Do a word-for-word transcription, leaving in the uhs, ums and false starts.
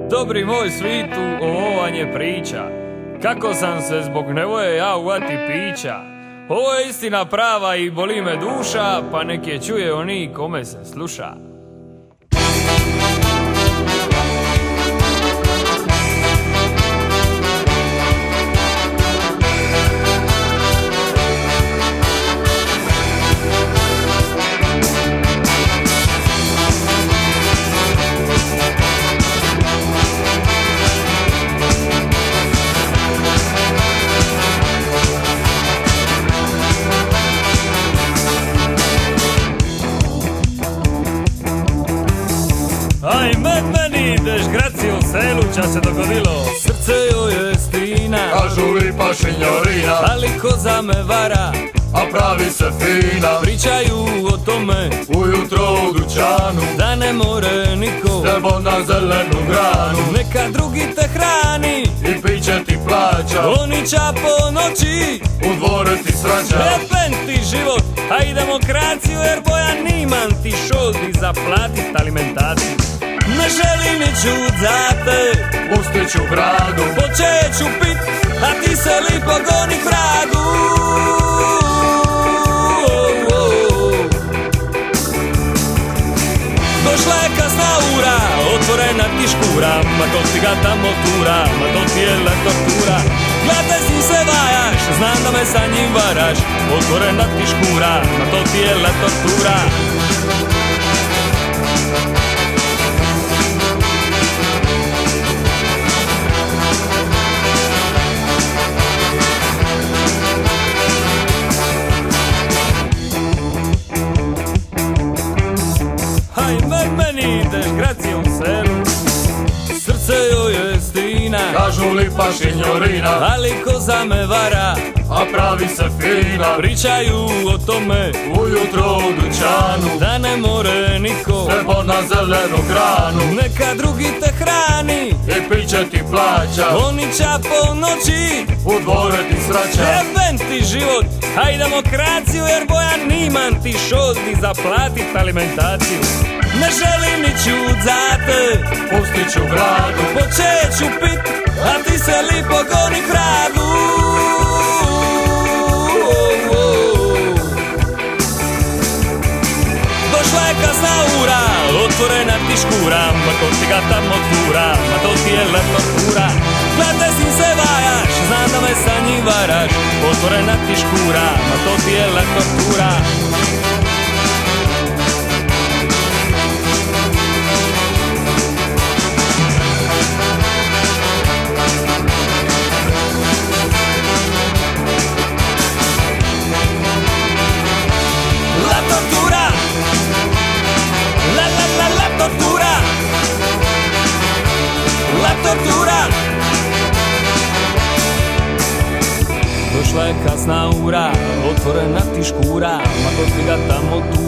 Dobri moj svitu, ovo vam je priča, kako sam se zbog nevoje ja uvati pića. Ovo je istina prava i boli me duša, pa nek je čuje oni kome se sluša. Ajme meni ideš graci u selu, ča se dogodilo, srce joj je strina. Kažu lipa šinjorina, ali koza me vara, a pravi se fina. Pričaju o tome ujutro u dućanu, da ne more niko nebo na zelenu granu. Neka drugi te hrani i piće ti plaća, oni ča po noći u dvore ti sraća. Jeben ti život, a i demokraciju, jer boja niman ti šoldi za platit alimentaciju. Ne želim ni čut za te, pustit ću bradu, počet ću pit, a ti se lipo goni k vragu. Došla je kasna ura, otvorena ti škura, ma to ti ga tamo tura, ma to ti je le tortura. Gledaj s njim se vajaš, znam da me sa njim varaš, otvorena ti škura, ma to ti je le tortura. Ajme meni ideš gracijom selu, srce joj je strina. Kažu lipa šinjorina, ali koza me vara, a pravi se fina. Pričaju o tome ujutro u dućanu, da ne more niko nebo na zelenu granu. Neka drugi te hrani i piće ti plaća, oni ča po noći u dvore ti sraća. Jeben ti život, a i demokraciju, jer boja niman ti šoldi za platit alimentaciju. Ne želim ni čut za te, pustit ću bradu, počet ću pit, a ti se lipo goni k vragu. Došla je kasna ura, otvorena ti škura, ma to ti ga tamo tura, ma to ti je le tortura. Gledaj s njim se vajaš, znam da me sa njim varaš, otvorena ti škura, ma to ti je le tortura. Tortura. Došla je kasna ura, otvorena ti škura, ma to ti ga tamo tu